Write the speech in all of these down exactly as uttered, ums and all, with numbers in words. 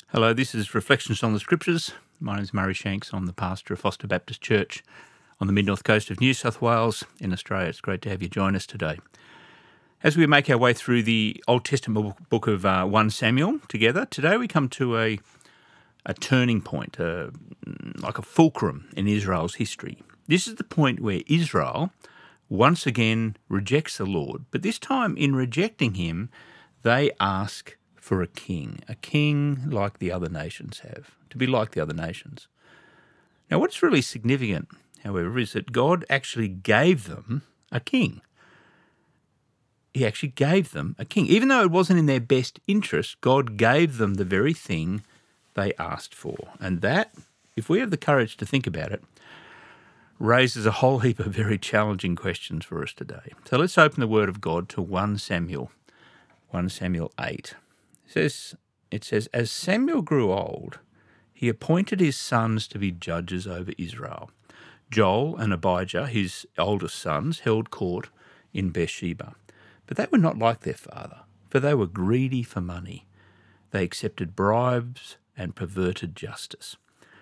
Hello, this is Reflections on the Scriptures. My name is Murray Shanks. I'm the pastor of Foster Baptist Church on the mid-north coast of New South Wales in Australia. It's great to have you join us today. As we make our way through the Old Testament book of uh, First Samuel together, today we come to a, a turning point, a, like a fulcrum in Israel's history. This is the point where Israel once again rejects the Lord, but this time in rejecting him, they ask for a king, a king like the other nations have, to be like the other nations. Now, what's really significant, however, is that God actually gave them a king. He actually gave them a king. Even though it wasn't in their best interest, God gave them the very thing they asked for. And that, if we have the courage to think about it, raises a whole heap of very challenging questions for us today. So let's open the Word of God to First Samuel, First Samuel eight. It says, it says, as Samuel grew old, he appointed his sons to be judges over Israel. Joel and Abijah, his oldest sons, held court in Beersheba. But they were not like their father, for they were greedy for money. They accepted bribes and perverted justice.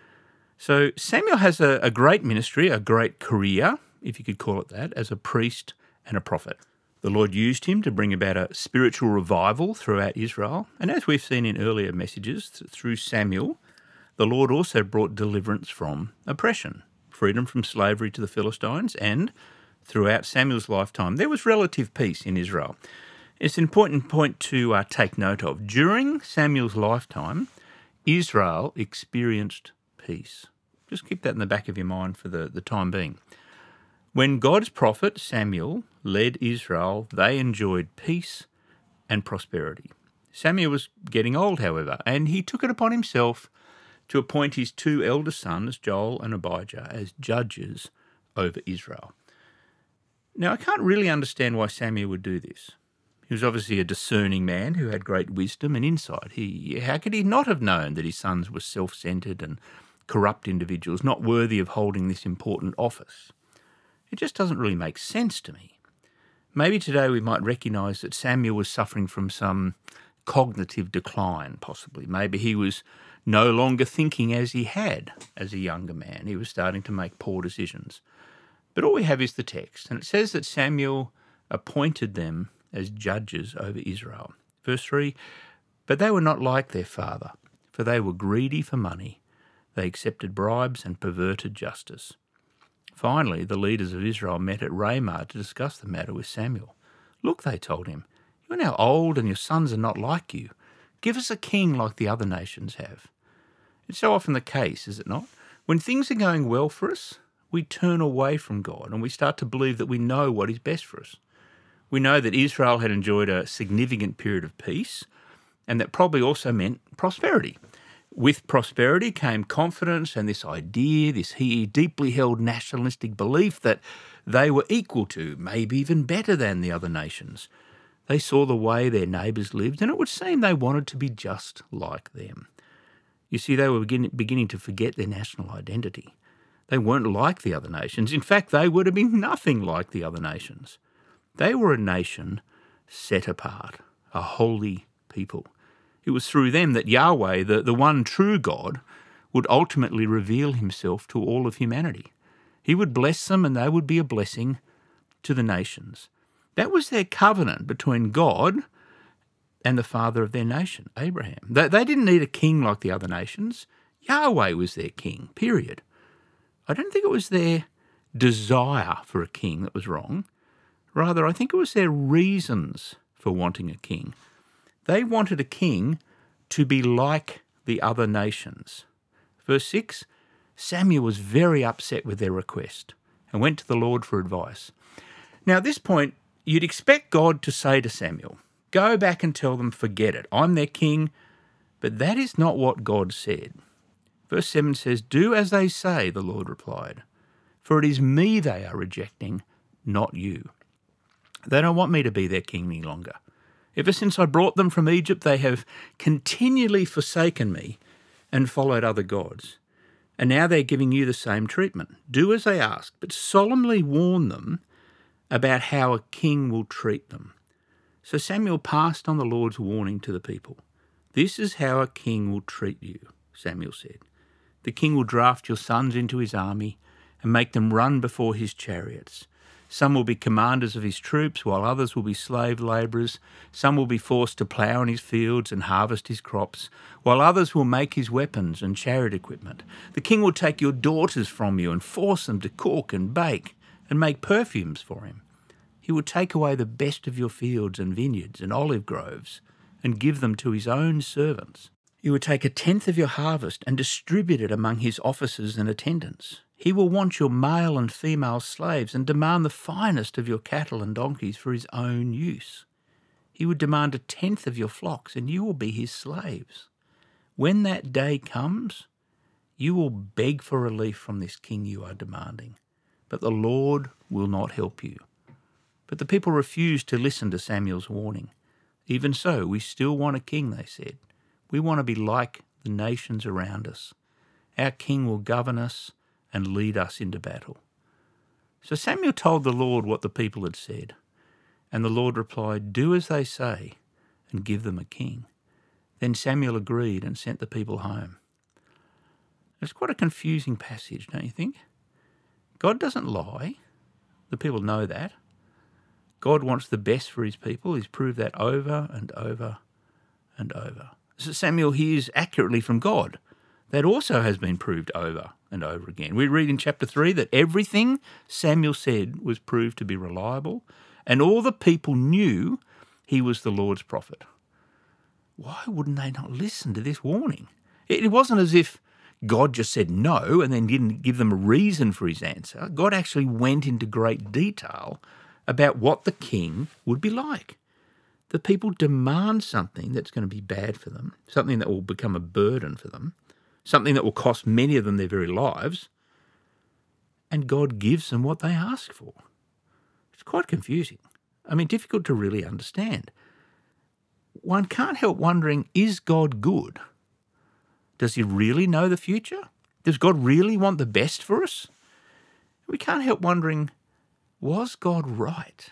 So Samuel has a, a great ministry, a great career, if you could call it that, as a priest and a prophet. The Lord used him to bring about a spiritual revival throughout Israel. And as we've seen in earlier messages, through Samuel, the Lord also brought deliverance from oppression, freedom from slavery to the Philistines, and throughout Samuel's lifetime, there was relative peace in Israel. It's an important point to uh, take note of. During Samuel's lifetime, Israel experienced peace. Just keep that in the back of your mind for the, the time being. When God's prophet Samuel led Israel, they enjoyed peace and prosperity. Samuel was getting old, however, and he took it upon himself to appoint his two elder sons, Joel and Abijah, as judges over Israel. Now, I can't really understand why Samuel would do this. He was obviously a discerning man who had great wisdom and insight. He, how could he not have known that his sons were self-centered and corrupt individuals, not worthy of holding this important office? It just doesn't really make sense to me. Maybe today we might recognise that Samuel was suffering from some cognitive decline, possibly. Maybe he was no longer thinking as he had as a younger man. He was starting to make poor decisions. But all we have is the text, and it says that Samuel appointed them as judges over Israel. Verse three, but they were not like their father, for they were greedy for money. They accepted bribes and perverted justice. Finally, the leaders of Israel met at Ramah to discuss the matter with Samuel. Look, they told him, you are now old and your sons are not like you. Give us a king like the other nations have. It's so often the case, is it not? When things are going well for us, we turn away from God and we start to believe that we know what is best for us. We know that Israel had enjoyed a significant period of peace, and that probably also meant prosperity. With prosperity came confidence and this idea, this deeply held nationalistic belief that they were equal to, maybe even better than the other nations. They saw the way their neighbours lived, and it would seem they wanted to be just like them. You see, they were begin- beginning to forget their national identity. They weren't like the other nations. In fact, they would have been nothing like the other nations. They were a nation set apart, a holy people. It was through them that Yahweh, the, the one true God, would ultimately reveal himself to all of humanity. He would bless them and they would be a blessing to the nations. That was their covenant between God and the father of their nation, Abraham. They, they didn't need a king like the other nations. Yahweh was their king, period. I don't think it was their desire for a king that was wrong. Rather, I think it was their reasons for wanting a king. They wanted a king to be like the other nations. Verse six, Samuel was very upset with their request and went to the Lord for advice. Now, at this point, you'd expect God to say to Samuel, go back and tell them, forget it, I'm their king. But that is not what God said. Verse seven says, do as they say, the Lord replied, for it is me they are rejecting, not you. They don't want me to be their king any longer. Ever since I brought them from Egypt, they have continually forsaken me and followed other gods. And now they're giving you the same treatment. Do as they ask, but solemnly warn them about how a king will treat them. So Samuel passed on the Lord's warning to the people. "This is how a king will treat you," Samuel said. "The king will draft your sons into his army and make them run before his chariots. Some will be commanders of his troops, while others will be slave labourers. Some will be forced to plough in his fields and harvest his crops, while others will make his weapons and chariot equipment. The king will take your daughters from you and force them to cook and bake and make perfumes for him. He will take away the best of your fields and vineyards and olive groves and give them to his own servants. He will take a tenth of your harvest and distribute it among his officers and attendants. He will want your male and female slaves and demand the finest of your cattle and donkeys for his own use. He would demand a tenth of your flocks, and you will be his slaves. When that day comes, you will beg for relief from this king you are demanding, but the Lord will not help you." But the people refused to listen to Samuel's warning. "Even so, we still want a king," they said. "We want to be like the nations around us. Our king will govern us and lead us into battle." So Samuel told the Lord what the people had said, and the Lord replied, "Do as they say and give them a king." Then Samuel agreed and sent the people home. It's quite a confusing passage, don't you think? God doesn't lie. The people know that. God wants the best for his people. He's proved that over and over and over. So Samuel hears accurately from God. That also has been proved over and over again. We read in chapter three that everything Samuel said was proved to be reliable, and all the people knew he was the Lord's prophet. Why wouldn't they not listen to this warning? It wasn't as if God just said no and then didn't give them a reason for his answer. God actually went into great detail about what the king would be like. The people demand something that's going to be bad for them, something that will become a burden for them, something that will cost many of them their very lives, and God gives them what they ask for. It's quite confusing. I mean, difficult to really understand. One can't help wondering, is God good? Does he really know the future? Does God really want the best for us? We can't help wondering, was God right?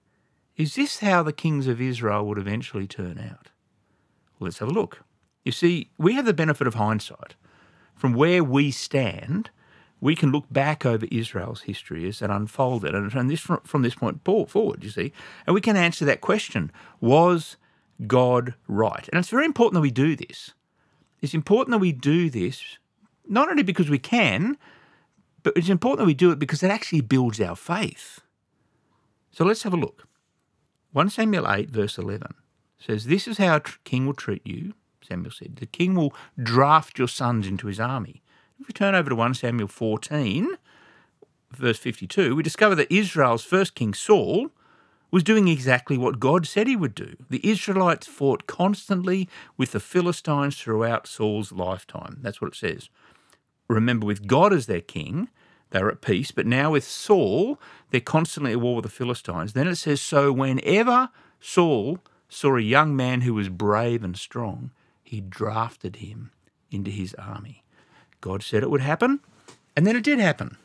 Is this how the kings of Israel would eventually turn out? Well, let's have a look. You see, we have the benefit of hindsight. From where we stand, we can look back over Israel's history as it unfolded, and from this, from this point forward, you see, and we can answer that question, was God right? And it's very important that we do this. It's important that we do this, not only because we can, but it's important that we do it because it actually builds our faith. So let's have a look. First Samuel eight, verse eleven says, "This is how a king will treat you," Samuel said. "The king will draft your sons into his army." If we turn over to First Samuel fourteen, verse fifty-two, we discover that Israel's first king, Saul, was doing exactly what God said he would do. The Israelites fought constantly with the Philistines throughout Saul's lifetime. That's what it says. Remember, with God as their king, they were at peace, but now with Saul, they're constantly at war with the Philistines. Then it says, "So whenever Saul saw a young man who was brave and strong, he drafted him into his army." God said it would happen, and then it did happen.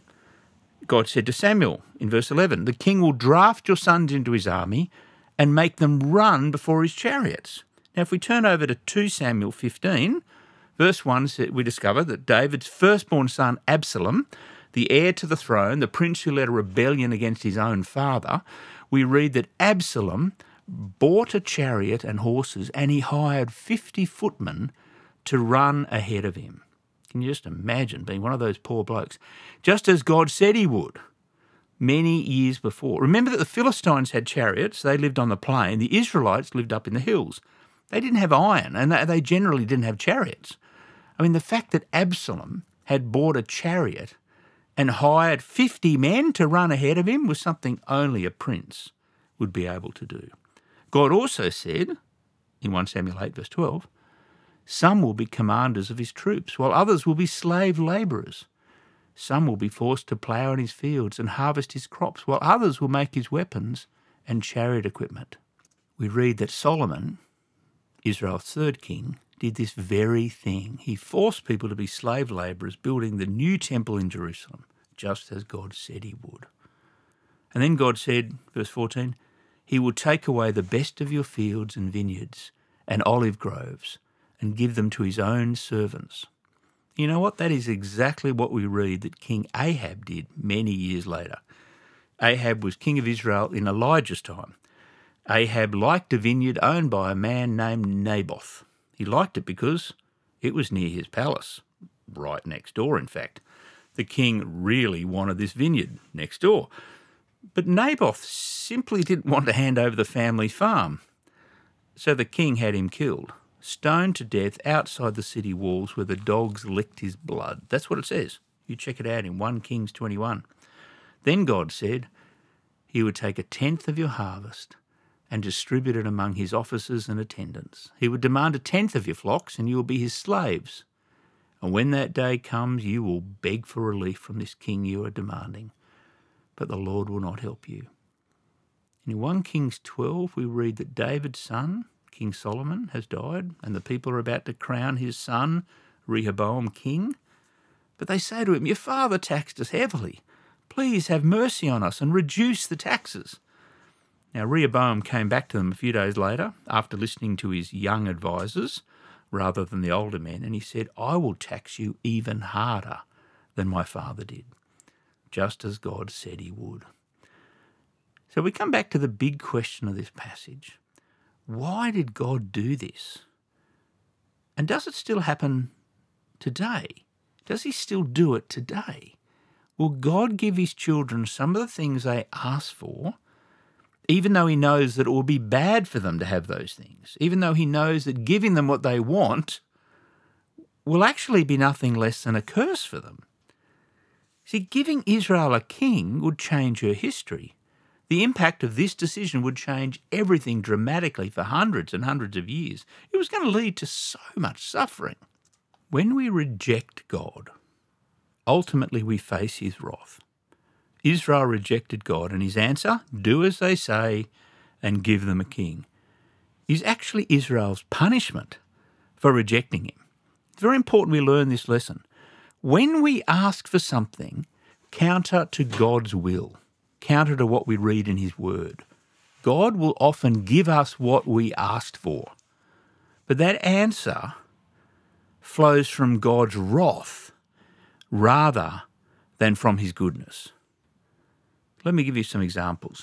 God said to Samuel in verse eleven, "The king will draft your sons into his army and make them run before his chariots." Now, if we turn over to Second Samuel fifteen, verse one, we discover that David's firstborn son, Absalom, the heir to the throne, the prince who led a rebellion against his own father, we read that Absalom bought a chariot and horses, and he hired fifty footmen to run ahead of him. Can you just imagine being one of those poor blokes? Just as God said he would many years before. Remember that the Philistines had chariots. They lived on the plain. The Israelites lived up in the hills. They didn't have iron, and they generally didn't have chariots. I mean, the fact that Absalom had bought a chariot and hired fifty men to run ahead of him was something only a prince would be able to do. God also said, in First Samuel eight, verse twelve, "Some will be commanders of his troops, while others will be slave labourers. Some will be forced to plough in his fields and harvest his crops, while others will make his weapons and chariot equipment." We read that Solomon, Israel's third king, did this very thing. He forced people to be slave labourers, building the new temple in Jerusalem, just as God said he would. And then God said, verse fourteen, "He will take away the best of your fields and vineyards and olive groves and give them to his own servants. You know what? That is exactly what we read that King Ahab did many years later. Ahab was king of Israel in Elijah's time. Ahab liked a vineyard owned by a man named Naboth. He liked it because it was near his palace, right next door, in fact. The king really wanted this vineyard next door. But Naboth simply didn't want to hand over the family farm. So the king had him killed, stoned to death outside the city walls where the dogs licked his blood. That's what it says. You check it out in First Kings twenty-one. Then God said he would take a tenth of your harvest and distribute it among his officers and attendants. He would demand a tenth of your flocks and you will be his slaves. And when that day comes, you will beg for relief from this king you are demanding. But the Lord will not help you. In First Kings twelve, we read that David's son, King Solomon, has died, and the people are about to crown his son, Rehoboam, king. But they say to him, "Your father taxed us heavily. Please have mercy on us and reduce the taxes." Now, Rehoboam came back to them a few days later after listening to his young advisers rather than the older men, and he said, "I will tax you even harder than my father did," just as God said he would. So we come back to the big question of this passage. Why did God do this? And does it still happen today? Does he still do it today? Will God give his children some of the things they ask for, even though he knows that it will be bad for them to have those things, even though he knows that giving them what they want will actually be nothing less than a curse for them? See, giving Israel a king would change her history. The impact of this decision would change everything dramatically for hundreds and hundreds of years. It was going to lead to so much suffering. When we reject God, ultimately we face his wrath. Israel rejected God, and his answer, do as they say and give them a king, is actually Israel's punishment for rejecting him. It's very important we learn this lesson. When we ask for something counter to God's will, counter to what we read in his word, God will often give us what we asked for. But that answer flows from God's wrath rather than from his goodness. Let me give you some examples.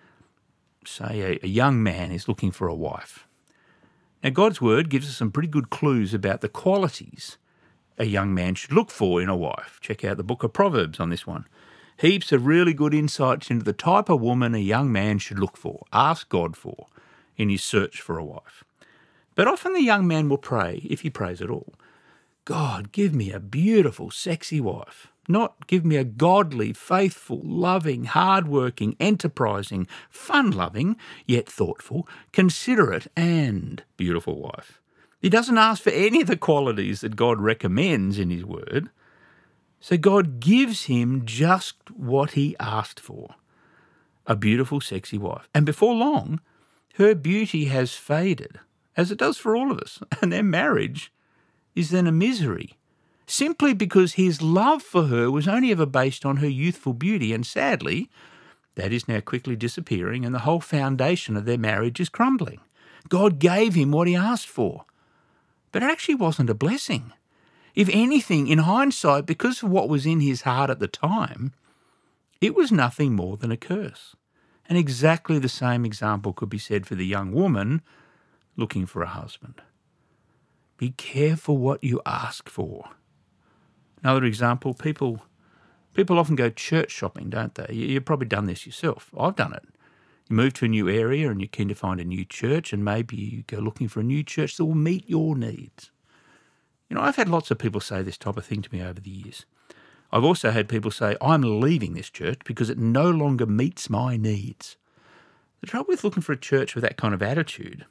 Say a, a young man is looking for a wife. Now, God's word gives us some pretty good clues about the qualities a young man should look for in a wife. Check out the book of Proverbs on this one. Heaps of really good insights into the type of woman a young man should look for, ask God for, in his search for a wife. But often the young man will pray, if he prays at all, "God, give me a beautiful, sexy wife. Not give me a godly, faithful, loving, hard-working, enterprising, fun-loving, yet thoughtful, considerate and beautiful wife." He doesn't ask for any of the qualities that God recommends in his word. So God gives him just what he asked for, a beautiful, sexy wife. And before long, her beauty has faded, as it does for all of us, and their marriage is then a misery, simply because his love for her was only ever based on her youthful beauty, and sadly, that is now quickly disappearing, and the whole foundation of their marriage is crumbling. God gave him what he asked for, but it actually wasn't a blessing. If anything, in hindsight, because of what was in his heart at the time, it was nothing more than a curse. And exactly the same example could be said for the young woman looking for a husband. Be careful what you ask for. Another example, people people often go church shopping, don't they? You've probably done this yourself. I've done it. You move to a new area and you're keen to find a new church, and maybe you go looking for a new church that will meet your needs. You know, I've had lots of people say this type of thing to me over the years. I've also had people say, "I'm leaving this church because it no longer meets my needs." The trouble with looking for a church with that kind of attitude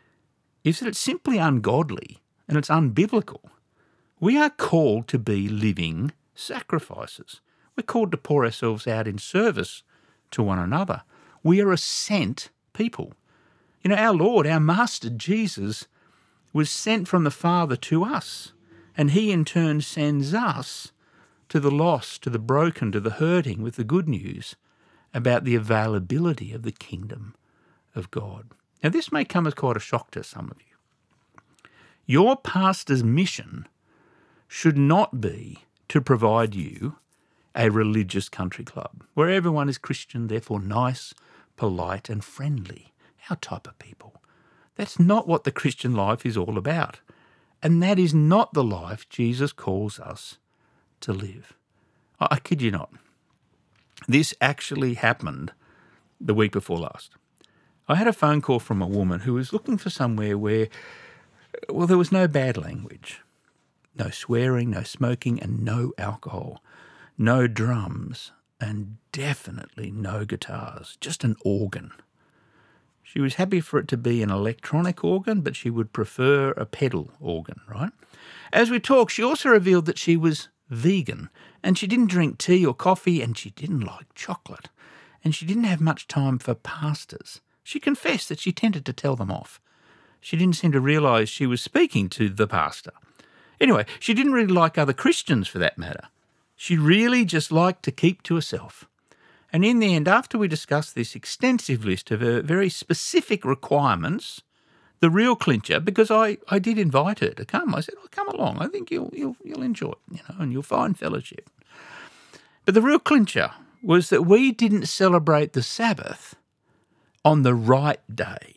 is that it's simply ungodly and it's unbiblical. We are called to be living sacrifices. We're called to pour ourselves out in service to one another. We are a sent people. You know, our Lord, our Master Jesus, was sent from the Father to us, and he in turn sends us to the lost, to the broken, to the hurting with the good news about the availability of the kingdom of God. Now, this may come as quite a shock to some of you. Your pastor's mission should not be to provide you a religious country club where everyone is Christian, therefore nice, polite and friendly, our type of people. That's not what the Christian life is all about. And that is not the life Jesus calls us to live. I, I kid you not. This actually happened the week before last. I had a phone call from a woman who was looking for somewhere where, well, there was no bad language, no swearing, no smoking, and no alcohol, no drums, and definitely no guitars, just an organ. She was happy for it to be an electronic organ, but she would prefer a pedal organ, right? As we talked, she also revealed that she was vegan, and she didn't drink tea or coffee, and she didn't like chocolate, and she didn't have much time for pastors. She confessed that she tended to tell them off. She didn't seem to realise she was speaking to the pastor. Anyway, she didn't really like other Christians for that matter. She really just liked to keep to herself. And in the end, after we discussed this extensive list of her very specific requirements, the real clincher, because I, I did invite her to come, I said, oh, come along, I think you'll, you'll, you'll enjoy it, you know, and you'll find fellowship. But the real clincher was that we didn't celebrate the Sabbath on the right day.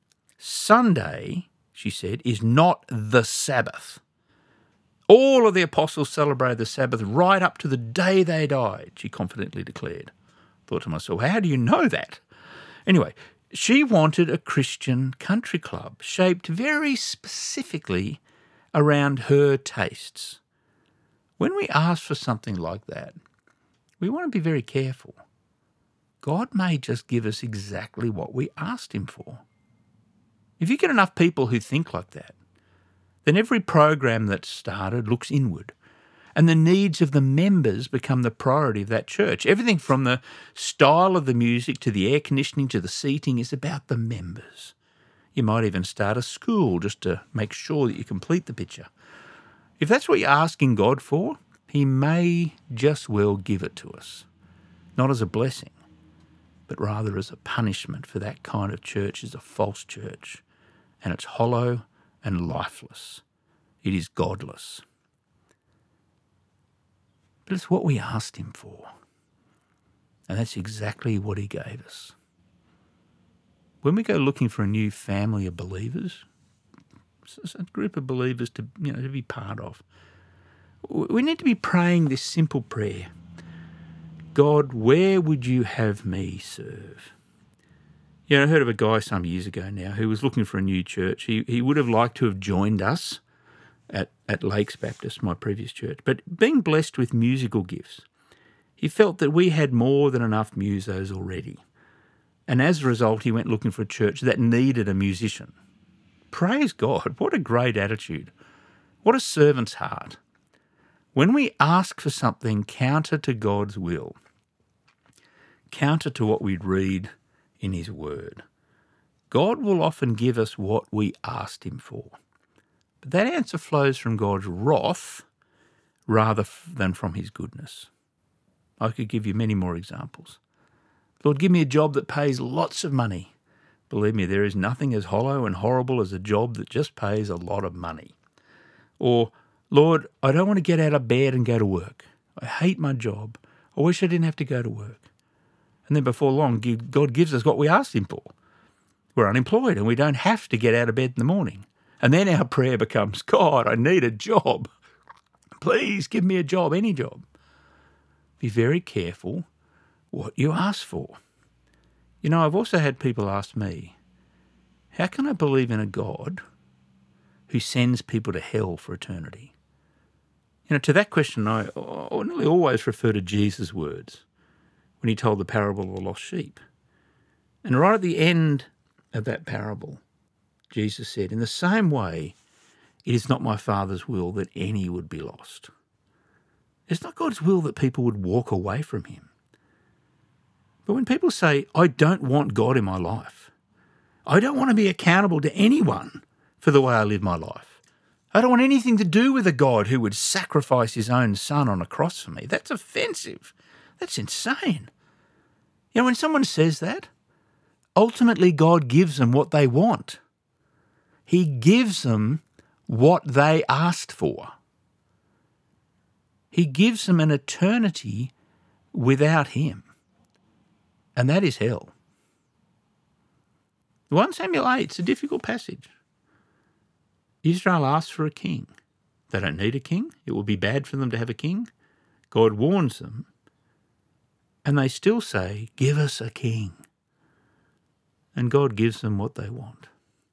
Sunday, she said, is not the Sabbath. All of the apostles celebrated the Sabbath right up to the day they died, she confidently declared. Thought to myself, how do you know that? Anyway, she wanted a Christian country club shaped very specifically around her tastes. When we ask for something like that, we want to be very careful. God may just give us exactly what we asked him for. If you get enough people who think like that, then every program that's started looks inward, and the needs of the members become the priority of that church. Everything from the style of the music to the air conditioning to the seating is about the members. You might even start a school just to make sure that you complete the picture. If that's what you're asking God for, he may just well give it to us, not as a blessing, but rather as a punishment for that kind of church as a false church, and it's hollow and lifeless. It is godless. But it's what we asked him for. And that's exactly what he gave us. When we go looking for a new family of believers, a group of believers to, you know, to be part of, we need to be praying this simple prayer. God, where would you have me serve? You know, I heard of a guy some years ago now who was looking for a new church. He he would have liked to have joined us at, at Lakes Baptist, my previous church. But being blessed with musical gifts, he felt that we had more than enough musos already. And as a result, he went looking for a church that needed a musician. Praise God, what a great attitude. What a servant's heart. When we ask for something counter to God's will, counter to what we'd read in his word, God will often give us what we asked him for. But that answer flows from God's wrath rather than from his goodness. I could give you many more examples. Lord, give me a job that pays lots of money. Believe me, there is nothing as hollow and horrible as a job that just pays a lot of money. Or, Lord, I don't want to get out of bed and go to work. I hate my job. I wish I didn't have to go to work. And then before long, God gives us what we asked him for. We're unemployed and we don't have to get out of bed in the morning. And then our prayer becomes, God, I need a job. Please give me a job, any job. Be very careful what you ask for. You know, I've also had people ask me, how can I believe in a God who sends people to hell for eternity? You know, to that question, I, I nearly always refer to Jesus' words when he told the parable of the lost sheep. And right at the end of that parable, Jesus said, in the same way, it is not my Father's will that any would be lost. It's not God's will that people would walk away from him. But when people say, I don't want God in my life, I don't want to be accountable to anyone for the way I live my life, I don't want anything to do with a God who would sacrifice his own son on a cross for me, that's offensive. That's insane. You know, when someone says that, ultimately God gives them what they want. He gives them what they asked for. He gives them an eternity without him, and that is hell. First Samuel eight, it's a difficult passage. Israel asks for a king. They don't need a king. It will be bad for them to have a king. God warns them, and they still say, give us a king. And God gives them what they want.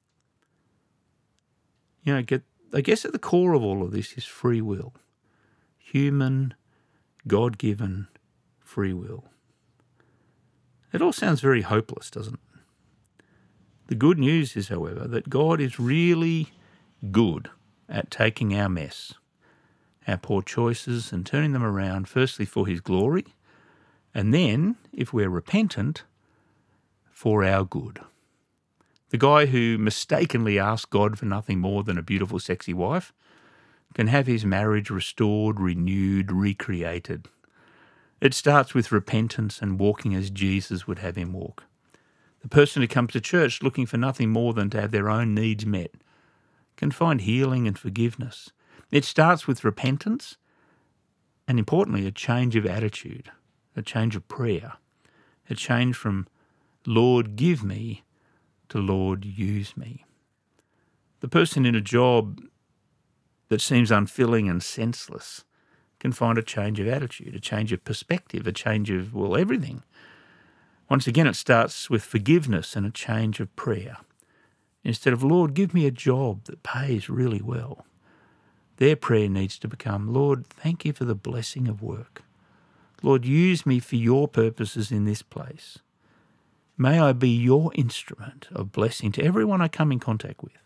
You know, get, I guess at the core of all of this is free will. Human, God-given free will. It all sounds very hopeless, doesn't it? The good news is, however, that God is really good at taking our mess, our poor choices, and turning them around, firstly for his glory, and then, if we're repentant, for our good. The guy who mistakenly asked God for nothing more than a beautiful, sexy wife can have his marriage restored, renewed, recreated. It starts with repentance and walking as Jesus would have him walk. The person who comes to church looking for nothing more than to have their own needs met can find healing and forgiveness. It starts with repentance and, importantly, a change of attitude, a change of prayer, a change from Lord, give me to Lord, use me. The person in a job that seems unfilling and senseless can find a change of attitude, a change of perspective, a change of, well, everything. Once again, it starts with forgiveness and a change of prayer. Instead of, Lord, give me a job that pays really well, their prayer needs to become, Lord, thank you for the blessing of work. Lord, use me for your purposes in this place. May I be your instrument of blessing to everyone I come in contact with.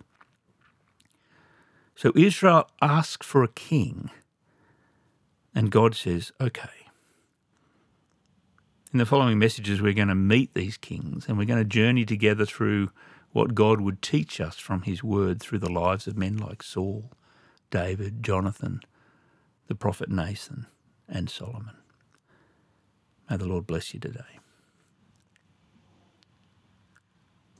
So Israel asked for a king, and God says, okay. In the following messages, we're going to meet these kings, and we're going to journey together through what God would teach us from his word through the lives of men like Saul, David, Jonathan, the prophet Nathan, and Solomon. May the Lord bless you today.